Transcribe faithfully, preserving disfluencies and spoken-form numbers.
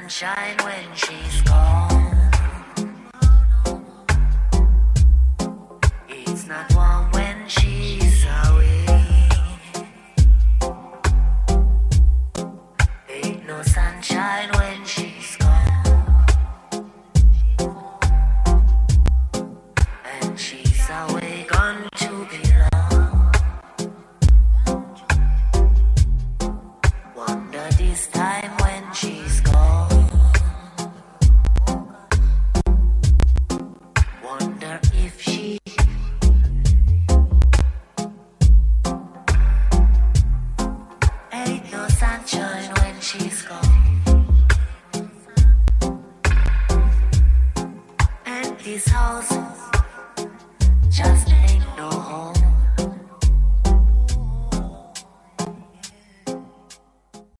sunshine when she's gone. It's not warm when she's away. Ain't no sunshine when she's gone. And she's away, gone to be long. Wonder this time when she's gone. Wonder if she ain't no sunshine when she's gone. And this house just